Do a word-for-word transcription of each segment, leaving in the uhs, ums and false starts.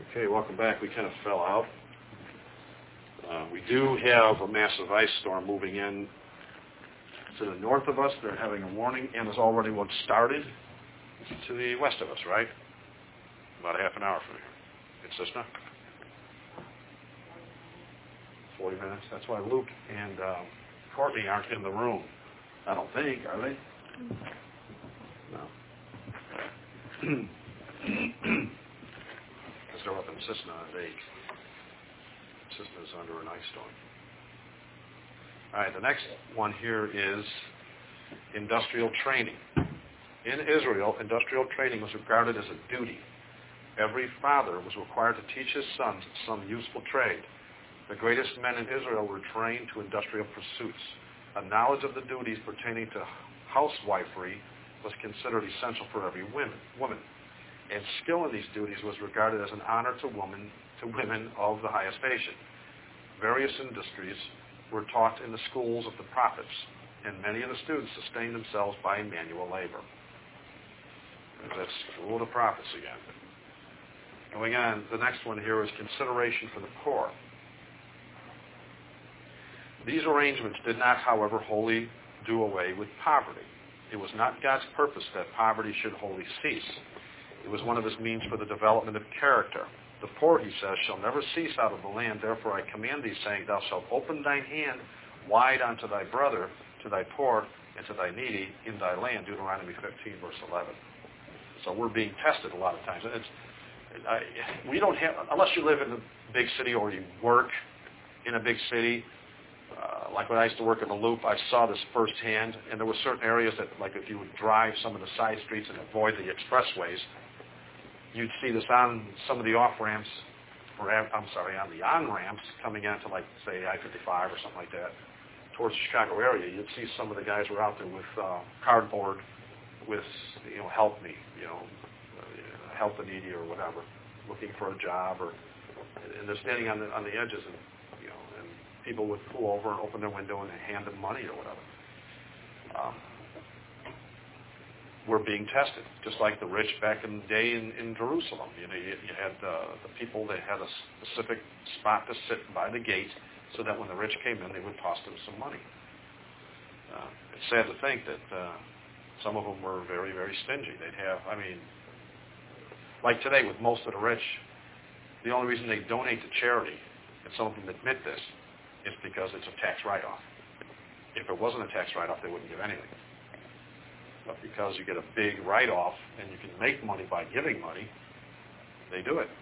Okay, welcome back. We kind of fell out. Uh, we do have a massive ice storm moving in to the north of us. They're having a warning, and there's already one started to the west of us, right? About a half an hour from here. In Cessna. forty minutes. That's why Luke and um, Courtney aren't in the room. I don't think, are they? No. Because they're up in Cessna and they Cessna's under an ice storm. All right, the next one here is industrial training. In Israel, industrial training was regarded as a duty. Every father was required to teach his sons some useful trade. The greatest men in Israel were trained to industrial pursuits. A knowledge of the duties pertaining to housewifery was considered essential for every woman, woman. And skill in these duties was regarded as an honor to women, to women of the highest station. Various industries were taught in the schools of the prophets, and many of the students sustained themselves by manual labor. That's school of the prophets again. Going on, the next one here is consideration for the poor. These arrangements did not, however, wholly do away with poverty. It was not God's purpose that poverty should wholly cease. It was one of his means for the development of character. The poor, he says, shall never cease out of the land. Therefore I command thee, saying, thou shalt open thine hand wide unto thy brother, to thy poor, and to thy needy in thy land. Deuteronomy fifteen, verse eleven. So we're being tested a lot of times. It's, I, we don't have, unless you live in a big city or you work in a big city, uh, like when I used to work in the Loop, I saw this firsthand, and there were certain areas that, like if you would drive some of the side streets and avoid the expressways, you'd see this on some of the off-ramps, or I'm sorry, on the on-ramps coming into, like, say, I fifty-five or something like that, towards the Chicago area. You'd see some of the guys were out there with uh, cardboard with, you know, help me, you know, uh, help the needy or whatever, looking for a job, or and they're standing on the on the edges, and you know, and people would pull over and open their window and hand them money or whatever. Um, we're being tested, just like the rich back in the day in, in Jerusalem. You know, you, you had uh, the people that had a specific spot to sit by the gate, so that when the rich came in, they would toss them some money. Uh, it's sad to think that uh, some of them were very, very stingy. They'd have, I mean, like today with most of the rich, the only reason they donate to charity, and some of them admit this, is because it's a tax write-off. If it wasn't a tax write-off, they wouldn't give anything. But because you get a big write-off and you can make money by giving money, they do it.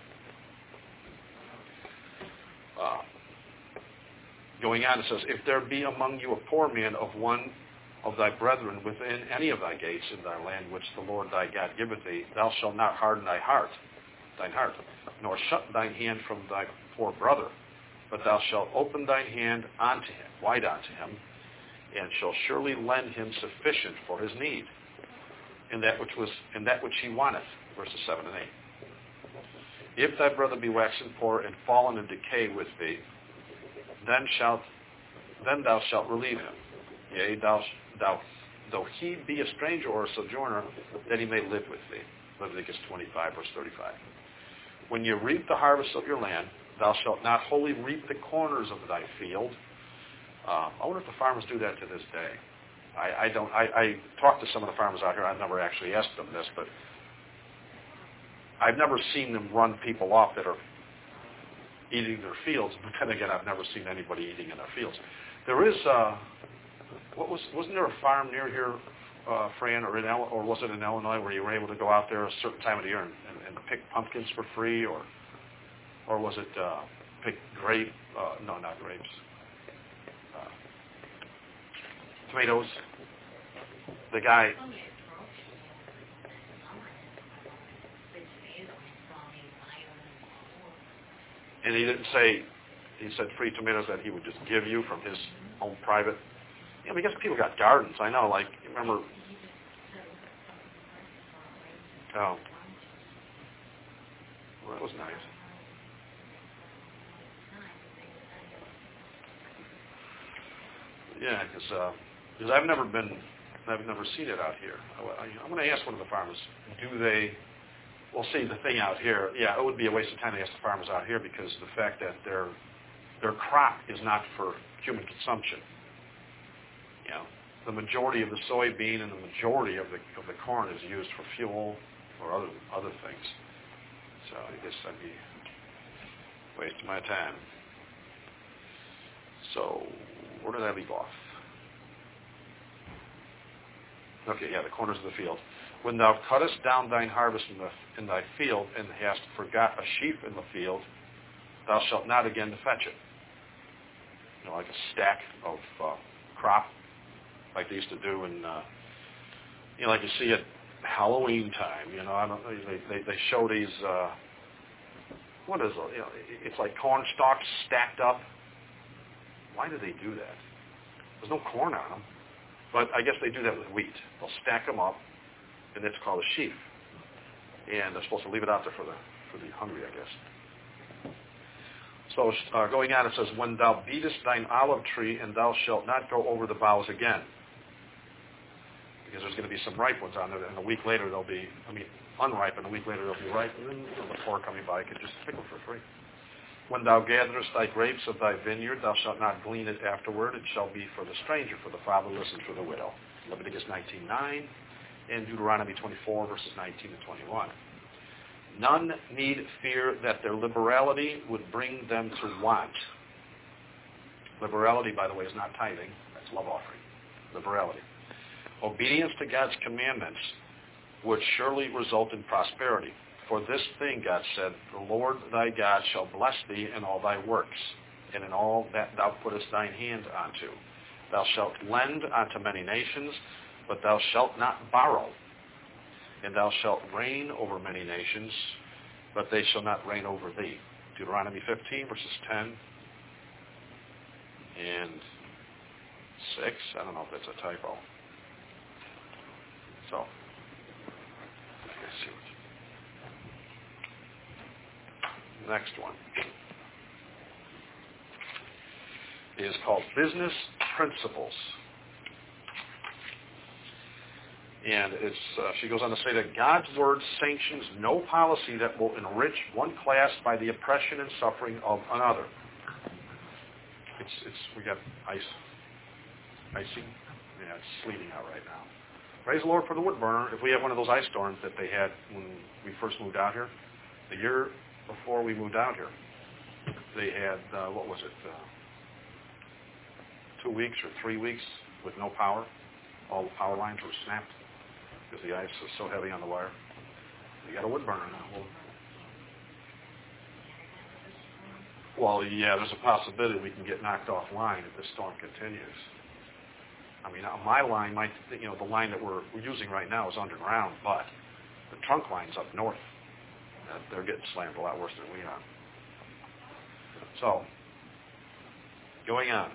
Uh, going on, it says, if there be among you a poor man of one of thy brethren within any of thy gates in thy land which the Lord thy God giveth thee, thou shalt not harden thy heart, thine heart, nor shut thine hand from thy poor brother, but thou shalt open thine hand unto him, wide unto him, and shall surely lend him sufficient for his need, in that which was in that which he wanteth. Verses seven and eight. If thy brother be waxen poor and fallen in decay with thee, then shalt then thou shalt relieve him. Yea, thou thou though he be a stranger or a sojourner, that he may live with thee. Leviticus twenty-five, verse thirty-five. When you reap the harvest of your land, thou shalt not wholly reap the corners of thy field. Uh, I wonder if the farmers do that to this day. I, I don't. I, I talked to some of the farmers out here. I've never actually asked them this, but I've never seen them run people off that are eating their fields. But then again, I've never seen anybody eating in their fields. There is. Uh, what was? Wasn't there a farm near here, uh, Fran, or in El, or was it in Illinois, where you were able to go out there a certain time of the year and, and, and pick pumpkins for free, or or was it uh, pick grape? Uh, no, not grapes. Uh, tomatoes. The guy. And he didn't say, he said free tomatoes that he would just give you from his own private. You know, because people got gardens. I know, like, remember. Oh. Well, that was nice. Yeah, because uh, because I've never been, I've never seen it out here. I, I'm going to ask one of the farmers, do they, Well, see, the thing out here, yeah, it would be a waste of time to ask the farmers out here because the fact that their their crop is not for human consumption. You know, the majority of the soybean and the majority of the of the corn is used for fuel or other other things. So I guess I'd be wasting my time. So where did I leave off? Okay, yeah, the corners of the field. When thou cuttest down thine harvest in, the, in thy field, and hast forgot a sheaf in the field, thou shalt not again to fetch it. You know, like a stack of uh, crop, like they used to do in, uh, you know, like you see at Halloween time. You know, I don't. They they, they show these. Uh, what is it? You know, it's like corn stalks stacked up. Why do they do that? There's no corn on them. But I guess they do that with wheat. They'll stack them up, and it's called a sheaf. And they're supposed to leave it out there for the for the hungry, I guess. So uh, going on, it says, when thou beatest thine olive tree, and thou shalt not go over the boughs again. Because there's going to be some ripe ones on there, and a week later they'll be, I mean, unripe, and a week later they'll be ripe, and then you know, the poor coming by could just pick them for free. When thou gatherest thy grapes of thy vineyard, thou shalt not glean it afterward. It shall be for the stranger, for the fatherless, and for the widow. Leviticus nineteen nine and Deuteronomy twenty-four, verses nineteen and twenty-one. None need fear that their liberality would bring them to want. Liberality, by the way, is not tithing. That's love offering. Liberality. Obedience to God's commandments would surely result in prosperity. For this thing, God said, the Lord thy God shall bless thee in all thy works, and in all that thou puttest thine hand unto. Thou shalt lend unto many nations, but thou shalt not borrow. And thou shalt reign over many nations, but they shall not reign over thee. Deuteronomy fifteen, verses ten and six. I don't know if that's a typo. So, let's see. Next one is called Business Principles. And it's, uh, she goes on to say that God's Word sanctions no policy that will enrich one class by the oppression and suffering of another. It's, it's, we got ice, icing. Yeah, it's sleeting out right now. Praise the Lord for the wood burner. If we have one of those ice storms that they had when we first moved out here, the year before we moved out here, they had, uh, what was it, uh, two weeks or three weeks with no power. All the power lines were snapped because the ice was so heavy on the wire. We got a wood burner now. Well, well, yeah, there's a possibility we can get knocked offline if this storm continues. I mean, my line might, you know, the line that we're, we're using right now is underground, but the trunk line's up north. Uh, they're getting slammed a lot worse than we are. So, going on.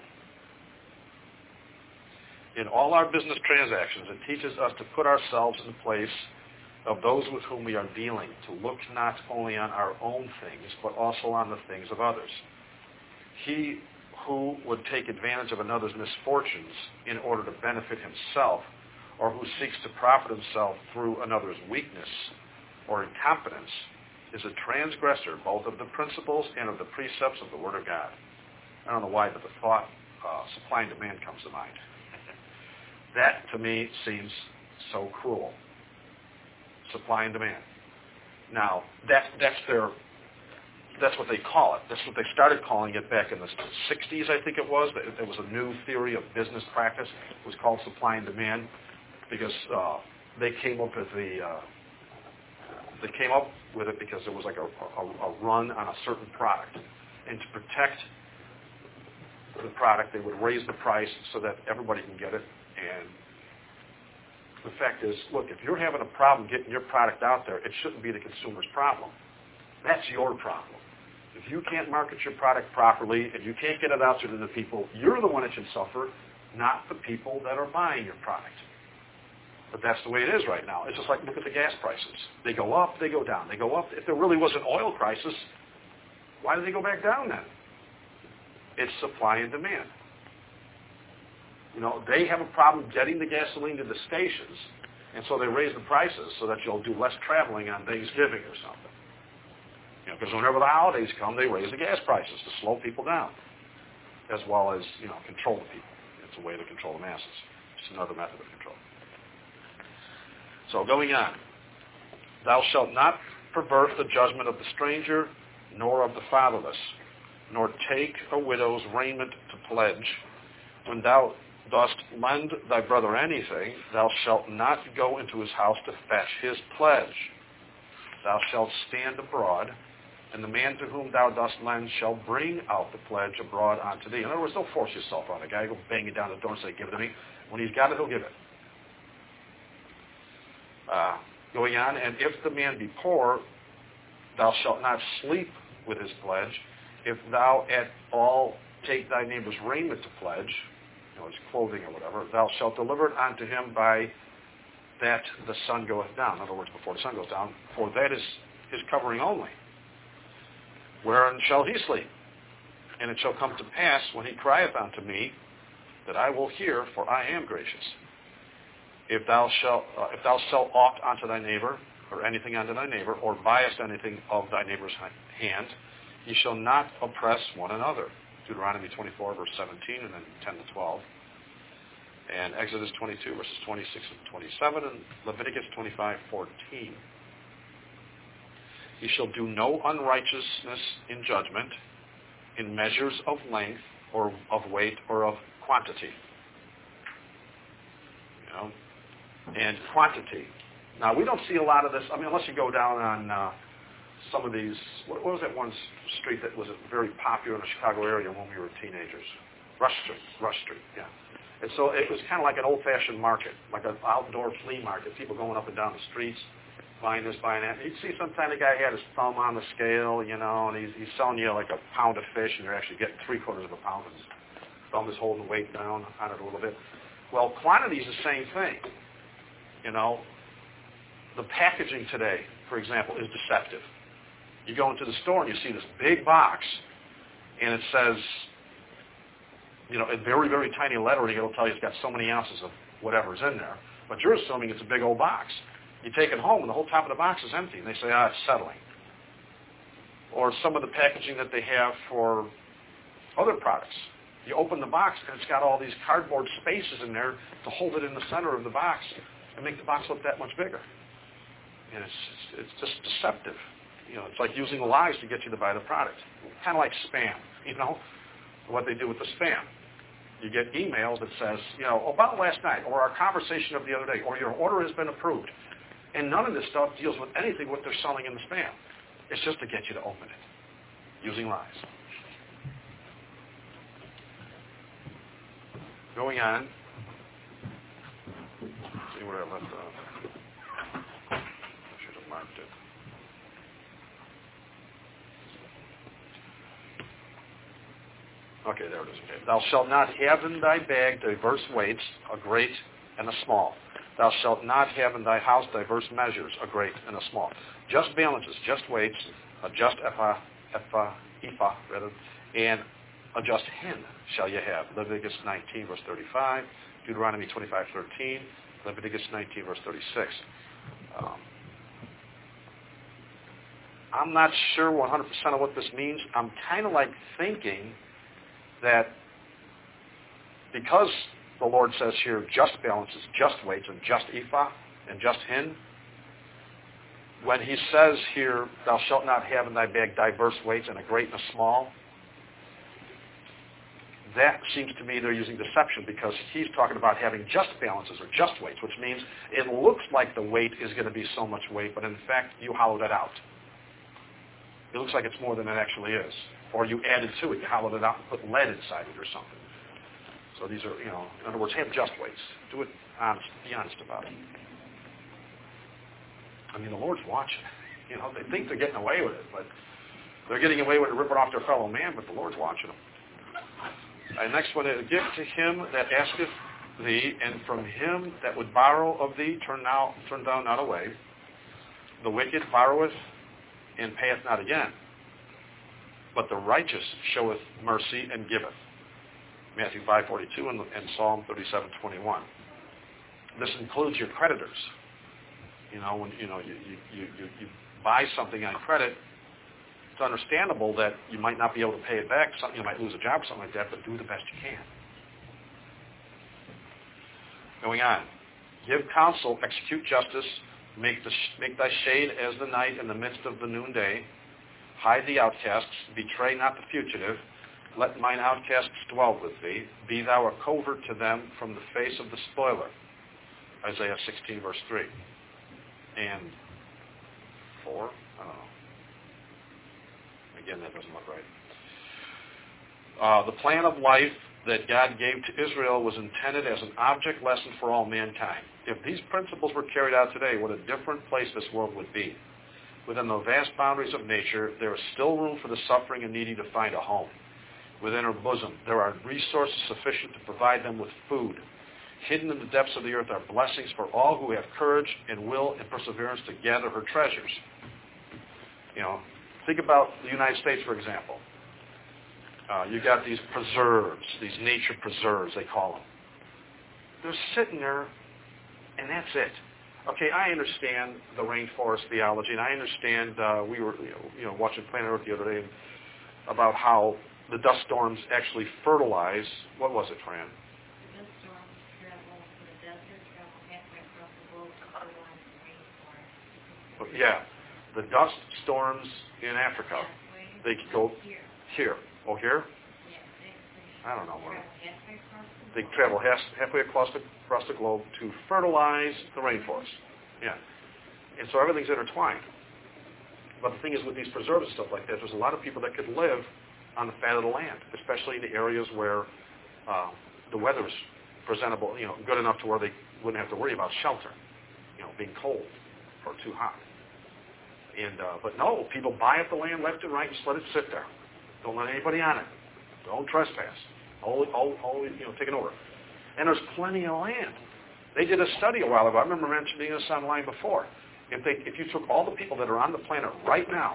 In all our business transactions, it teaches us to put ourselves in the place of those with whom we are dealing, to look not only on our own things, but also on the things of others. He who would take advantage of another's misfortunes in order to benefit himself, or who seeks to profit himself through another's weakness or incompetence, is a transgressor both of the principles and of the precepts of the Word of God. I don't know why, but the thought uh, supply and demand comes to mind. That, to me, seems so cruel. Supply and demand. Now, that, that's their, that's what they call it. That's what they started calling it back in the sixties, I think it was. There was a new theory of business practice. It was called supply and demand because uh, they came up with the, uh, they came up with it because there was like a, a, a run on a certain product. And to protect the product, they would raise the price so that everybody can get it. And the fact is, look, if you're having a problem getting your product out there, it shouldn't be the consumer's problem. That's your problem. If you can't market your product properly and you can't get it out there to the people, you're the one that should suffer, not the people that are buying your product. But that's the way it is right now. It's just like, look at the gas prices. They go up, they go down. They go up. If there really was an oil crisis, why do they go back down then? It's supply and demand. You know, they have a problem getting the gasoline to the stations, And so they raise the prices so that you'll do less traveling on Thanksgiving or something. You know, because whenever the holidays come, they raise the gas prices to slow people down, as well as, you know, control the people. It's a way to control the masses. It's another method of control. So going on. Thou shalt not pervert the judgment of the stranger, nor of the fatherless, nor take a widow's raiment to pledge. When thou dost lend thy brother anything, thou shalt not go into his house to fetch his pledge. Thou shalt stand abroad, and the man to whom thou dost lend shall bring out the pledge abroad unto thee. In other words, don't force yourself on a guy. Go bang it down the door and say, give it to me. When he's got it, he'll give it. Uh, going on, and if the man be poor, thou shalt not sleep with his pledge. If thou at all take thy neighbor's raiment to pledge, you know, his clothing or whatever, thou shalt deliver it unto him by that the sun goeth down. In other words, before the sun goes down, for that is his covering only. Wherein shall he sleep? And it shall come to pass, when he crieth unto me, that I will hear, for I am gracious. If thou shalt, uh, if thou sell aught unto thy neighbor, or anything unto thy neighbor, or buyest anything of thy neighbor's hand, ye shall not oppress one another. Deuteronomy twenty-four, verse seventeen, and then ten to twelve. And Exodus twenty-two, verses twenty-six and twenty-seven, and Leviticus twenty-five, fourteen. Ye shall do no unrighteousness in judgment, in measures of length, or of weight, or of quantity. You know, and quantity. Now, we don't see a lot of this, I mean, unless you go down on uh, some of these, what, what was that one street that was very popular in the Chicago area when we were teenagers? Rush Street, Rush Street, yeah. And so it was kind of like an old-fashioned market, like an outdoor flea market, people going up and down the streets, buying this, buying that. You'd see sometimes a guy had his thumb on the scale, you know, and he's, he's selling you like a pound of fish, and you're actually getting three-quarters of a pound, and his thumb is holding the weight down on it a little bit. Well, quantity is the same thing. You know, the packaging today, for example, is deceptive. You go into the store and you see this big box, and it says, you know, in very, very tiny lettering, it'll tell you it's got so many ounces of whatever's in there. But you're assuming it's a big old box. You take it home, and the whole top of the box is empty, and they say, ah, it's settling. Or some of the packaging that they have for other products. You open the box, and it's got all these cardboard spaces in there to hold it in the center of the box and make the box look that much bigger. And it's, it's just deceptive. You know, it's like using lies to get you to buy the product. Kind of like spam, you know, what they do with the spam. You get emails that says, you know, about last night, or our conversation of the other day, or your order has been approved. And none of this stuff deals with anything what they're selling in the spam. It's just to get you to open it, using lies. Going on. Let's see where I left off. I should have marked it. Okay, there it is. Okay. Thou shalt not have in thy bag diverse weights, a great and a small. Thou shalt not have in thy house diverse measures, a great and a small. Just balances, just weights, a just ephah, ephah, ephah, rather, and a just hin shall you have. Leviticus nineteen, verse thirty-five, Deuteronomy twenty-five, thirteen, Leviticus nineteen, verse thirty-six. Um, I'm not sure one hundred percent of what this means. I'm kind of like thinking that because the Lord says here just balances, just weights, and just ephah, and just hin, when he says here, thou shalt not have in thy bag diverse weights and a great and a small, that seems to me they're using deception because he's talking about having just balances or just weights, which means it looks like the weight is going to be so much weight, but in fact you hollowed it out. It looks like it's more than it actually is. Or you added to it, you hollowed it out and put lead inside it or something. So these are, you know, in other words, have just weights. Do it honest, be honest about it. I mean, the Lord's watching. You know, they think they're getting away with it, but they're getting away with it ripping off their fellow man, but the Lord's watching them. And next one is, give to him that asketh thee, and from him that would borrow of thee, turn now, turn thou not away. The wicked borroweth and payeth not again, but the righteous showeth mercy and giveth. Matthew five forty-two and, and Psalm thirty-seven twenty-one. This includes your creditors. You know, when you know you, you, you, you, you buy something on credit, it's understandable that you might not be able to pay it back. Something you might lose a job, something like that, but do the best you can. Going on. Give counsel, execute justice, make, the, make thy shade as the night in the midst of the noonday. Hide the outcasts, betray not the fugitive. Let mine outcasts dwell with thee. Be thou a covert to them from the face of the spoiler. Isaiah sixteen, verse three. And four? I don't know. Again, that doesn't look right. Uh, the plan of life that God gave to Israel was intended as an object lesson for all mankind. If these principles were carried out today, what a different place this world would be. Within the vast boundaries of nature, there is still room for the suffering and needy to find a home. Within her bosom, there are resources sufficient to provide them with food. Hidden in the depths of the earth are blessings for all who have courage and will and perseverance to gather her treasures. You know, think about the United States, for example. Uh, you got these preserves, these nature preserves, they call them. They're sitting there, and that's it. Okay, I understand the rainforest theology, and I understand uh, we were, you know, you know, watching Planet Earth the other day about how the dust storms actually fertilize. What was it, Fran? The dust storms travel from the desert, travel halfway across the globe to fertilize the rainforest. Yeah, the dust storms in Africa. They go here. Here. Oh, here? Yeah, they, I don't know. travel halfway across the They globe. travel half, halfway across the, across the globe to fertilize the rainforest. Yeah. And so everything's intertwined. But the thing is, with these preserves and stuff like that, there's a lot of people that could live on the fat of the land, especially in the areas where uh, the weather's presentable, you know, good enough to where they wouldn't have to worry about shelter, you know, being cold or too hot. And uh, but no, people buy up the land left and right and just let it sit there. Don't let anybody on it. Don't trespass. Only, only, you know, take it over. And there's plenty of land. They did a study a while ago. I remember mentioning this online before. If they, if you took all the people that are on the planet right now,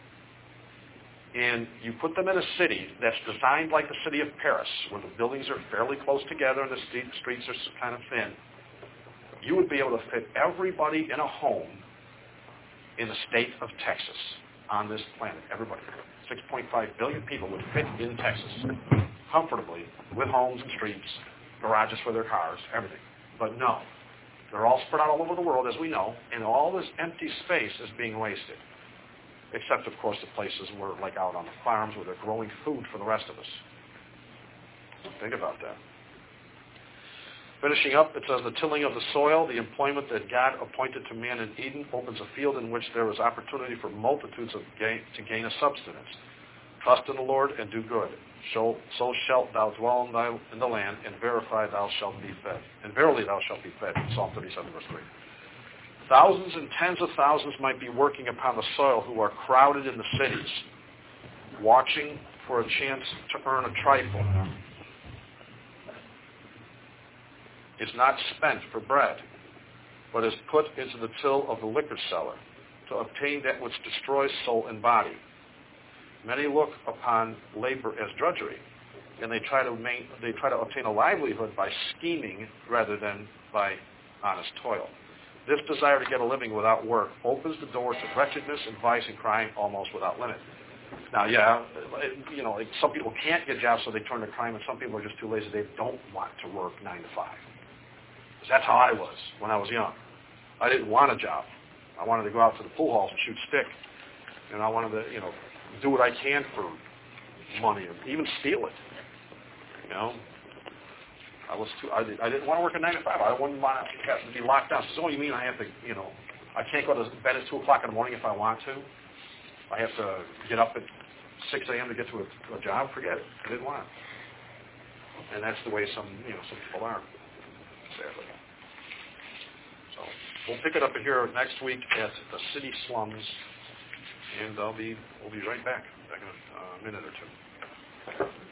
and you put them in a city that's designed like the city of Paris, where the buildings are fairly close together and the streets are kind of thin, you would be able to fit everybody in a home in the state of Texas on this planet. Everybody. six point five billion people would fit in Texas comfortably with homes and streets, garages for their cars, everything. But no. They're all spread out all over the world, as we know, and all this empty space is being wasted. Except, of course, the places where, like out on the farms, where they're growing food for the rest of us. Think about that. Finishing up, it says, the tilling of the soil, the employment that God appointed to man in Eden, opens a field in which there is opportunity for multitudes of gain, to gain a subsistence. Trust in the Lord and do good. So, so shalt thou dwell in, thy, in the land, and verify thou shalt be fed. And verily thou shalt be fed. Psalm thirty-seven, verse three. Thousands and tens of thousands might be working upon the soil who are crowded in the cities, watching for a chance to earn a trifle. Is not spent for bread, but is put into the till of the liquor seller to obtain that which destroys soul and body. Many look upon labor as drudgery, and they try to main, they try to obtain a livelihood by scheming rather than by honest toil. This desire to get a living without work opens the door to wretchedness and vice and crime almost without limit. Now, yeah, you know, like some people can't get jobs, so they turn to crime, and some people are just too lazy. They don't want to work nine to five. That's how I was when I was young. I didn't want a job. I wanted to go out to the pool halls and shoot stick. And I wanted to, you know, do what I can for money, or even steal it. You know, I was too. I, did, I didn't want to work at nine to five. I wouldn't want to have to be locked down. So, oh, you mean I have to, you know, I can't go to bed at two o'clock in the morning if I want to? I have to get up at six a.m. to get to a, to a job? Forget it. I didn't want it. And that's the way some, you know, some people are, sadly. So we'll pick it up here next week at the city slums, and I'll be we'll be right back back in a uh, minute or two.